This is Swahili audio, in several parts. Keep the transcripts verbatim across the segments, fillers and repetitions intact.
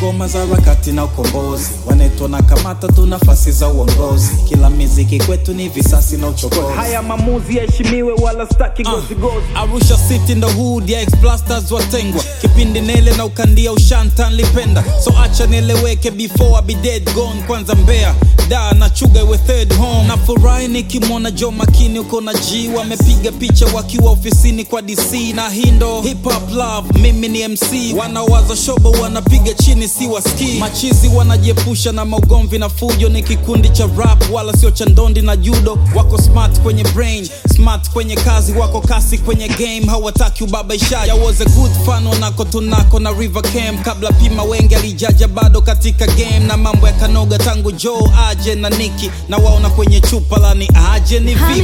ngoma za harakati na ukombozi, wanetu na kamata tu nafasi za uongozi, kila miziki kwetu ni visasi na uchokozi. Haya maamuzi yaheshimiwe wala staki gozi gozi. uh, Arusha City ndo hood ya X-Blasters watengwa, kipindi nele na ukandia ushanta nilipenda, so acha nieleweke before I be dead gone. Kwanza Mbeya da na chuga we third home, na furahi nikimwona Joe Makini uko na G wamepiga picha wakiwa ofisini kwa D C, na hindo hip hop love mimi ni M C, wanawaza shobo wanapiga chini si waski, machizi wanajiepusha na maugomvi na fujo, ni kikundi cha rap wala sio cha ndondi na judo, wako smart kwenye brain, smart kwenye kazi, wako kasi kwenye game, hawataki ubabaishaji. I was a good fan wanako tunako na River Cam, kabla Pima Wenge alijaja bado katika game, na mambo ya kanoga tangu Joe aje na Nicki, na waona kwenye chupa lani aje ni vipi.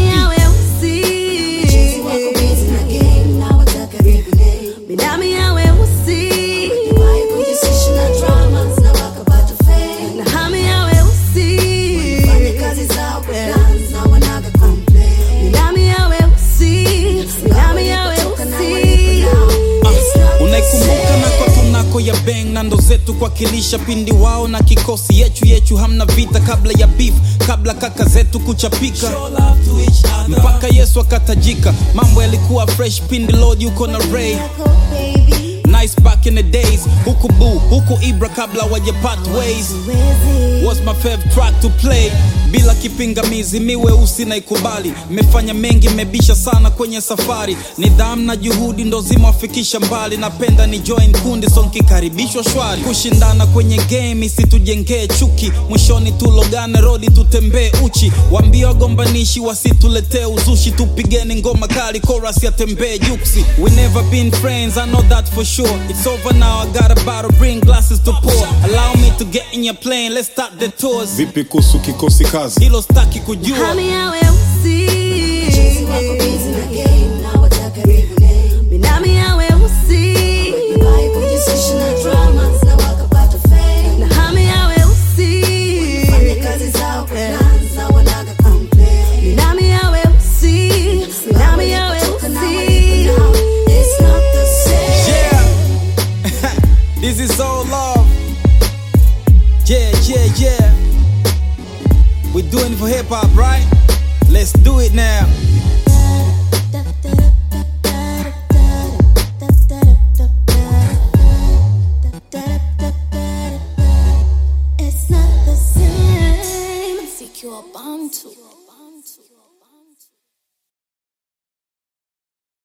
Bidami ya weusi kujisisha na dramas na wakapata fame, na hami ya weusi fanya kazi zao dance na wanaga complain. Bidami ya weusi, bidami ya weusi uh, unaikumbuka na kwa tunako ya bang na ndo zetu kwa kilisha pindi wao na kikosi yechu yechu, hamna vita kabla ya beef, kabla kaka zetu kuchapika, mpaka Yesu akatajika, mambo yalikuwa fresh pindi Lord yuko na Ray. Nice back in the days, huku Boo, huku Ibra kabla wajepat ways, was my favorite track to play, bila kipingamizi miwe usi na ikubali, mefanya mengi mebisha sana kwenye safari, nidhamu na juhudi ndo zimewafikisha mbali, napenda ni join kundi so nkikaribishwa shwari, kushindana kwenye game isitujengee chuki, mwishoni tulogane rodi tutembee uchi, wambia wagombanishi wasituletee uzushi, tupigeni ngoma kali chorus ya tembee juksi. We never been friends, I know that for sure, it's over now, I got a bottle, bring glasses to pour, allow me to get in your plane, let's start the tours. Vipi kuhusu kikosi kazi? Hilo staki kujua. hami ya weusi